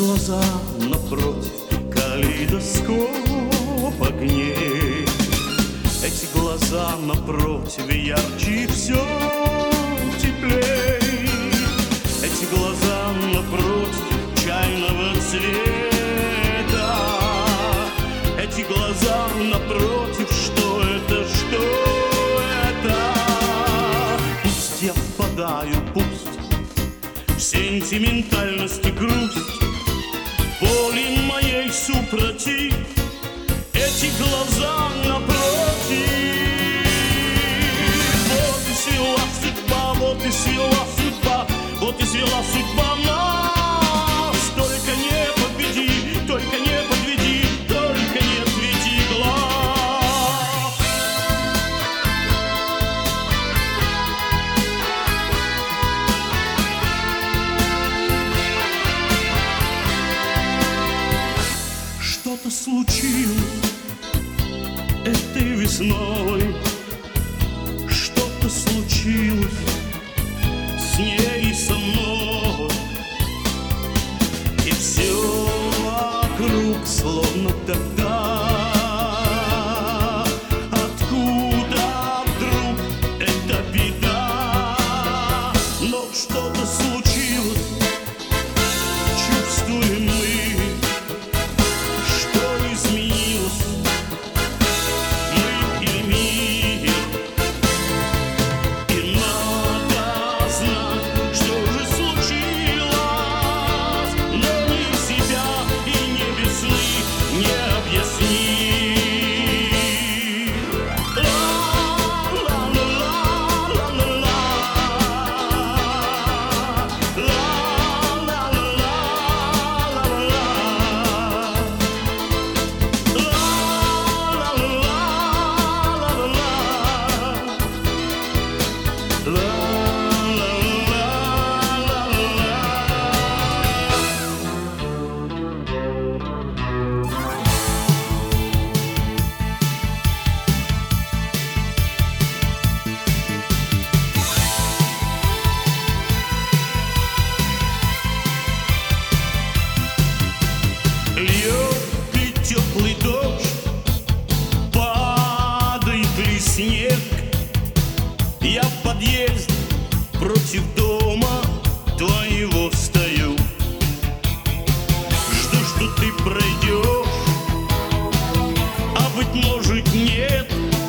глаза напротив, калейдоскоп огней. Эти глаза напротив, ярче все теплей. Эти глаза напротив, чайного цвета. Эти глаза напротив, что это, что это? Пусть я впадаю, пусть в сентиментальность и грусть, боли моей супротив, эти глаза напротив. Вот и свела судьба, вот и свела судьба, вот и свела судьба нас. Только не подведи, только не подведи, только не отведи глаз. Что-то случилось этой весной, что-то случилось с ней и со мной, и все вокруг словно тогда. Откуда вдруг эта беда? Но что-то случилось, чувствуем мы, что изменилось. Легкий теплый дождь, падает ли снег? Я в подъезде против дома твоего стою. Жду, что ты пройдешь, а быть может нет.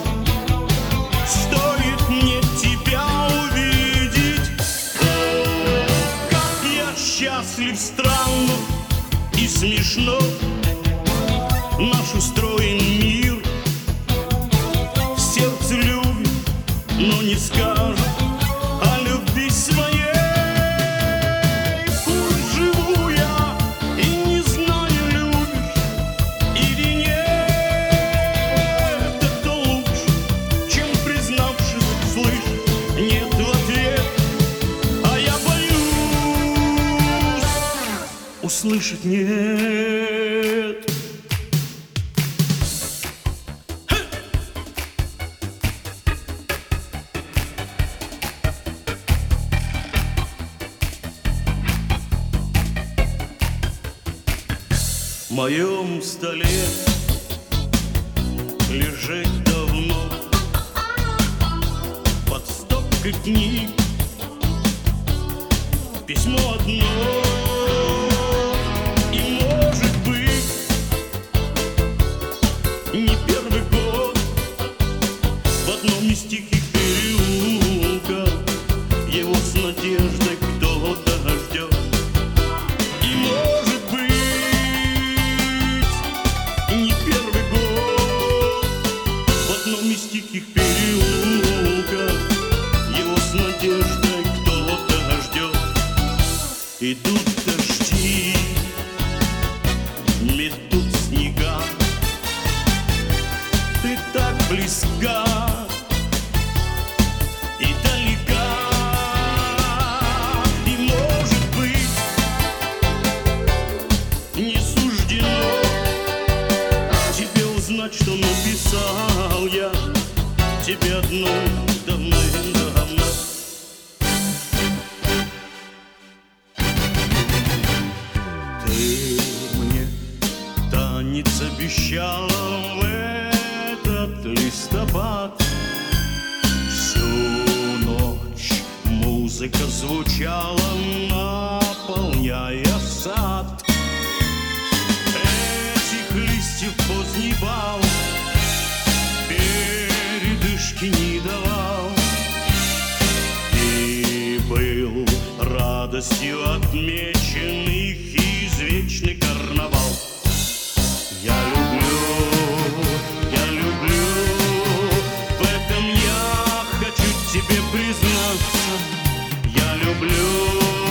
Стоит мне тебя увидеть, как я счастлив, странно и смешно. Наш устроен мир, сердце любит, но не скажет о любви своей. Пусть живу я и не знаю, любишь или нет. Это лучше, чем признавшись, слышь, нет в ответ. А я боюсь услышать нет. В моем столе лежит давно под стопкой книг письмо одно. И может быть не первый год в одном из тихих переулков его с надеждой кто-то ждет. И может быть не первый год в одном из тихих переулков его с надеждой кто-то ждет. Идут дожди, метут снега, ты так близка и далека. И может быть не суждено тебе узнать, что написал я тебе одной давным-давно. Ты обещала в этот листопад. Всю ночь музыка звучала, наполняя сад. Этих листьев поздний бал передышки не давал, и был радостью отмечен их извечный карнавал. Я люблю, в этом я хочу тебе признаться. Я люблю,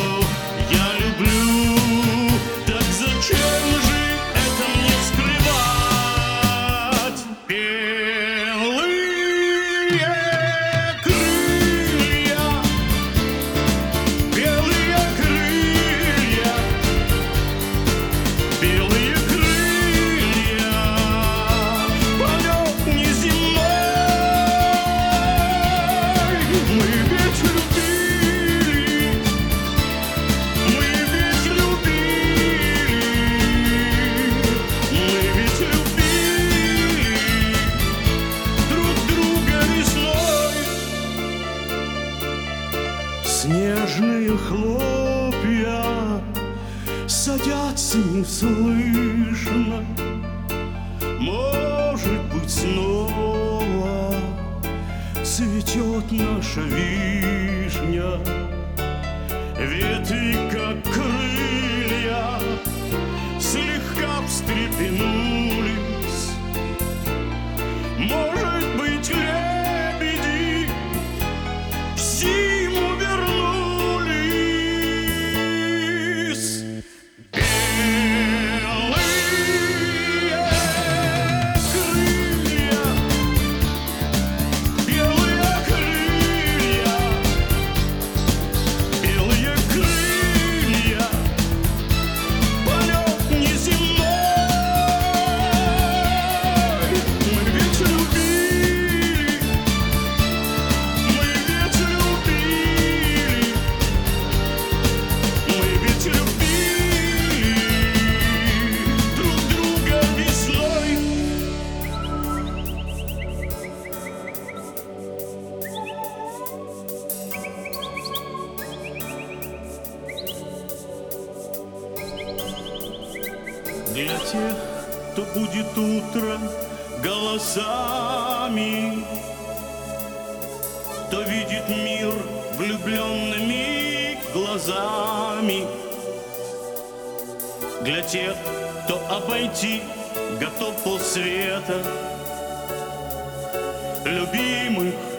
так зачем же это мне скрывать? Белые крылья, белые крылья, белые крылья, полет неземной. Мы ведь любили, мы ведь любили, мы ведь любили друг друга весной. Снежные хлопья садятся неслышно. Может быть, снова цветет наша вишня. Ветви, как крылья, слегка встрепенулись. Может быть, лебеди в зиму вернулись. Белые крылья, белые крылья, белые крылья, полет неземной. Мы ведь любили, мы ведь любили, мы ведь любили друг друга весной. Для тех, кто будет утро голосами, кто видит мир влюбленными глазами. Для тех, кто обойти готов полсвета, любимых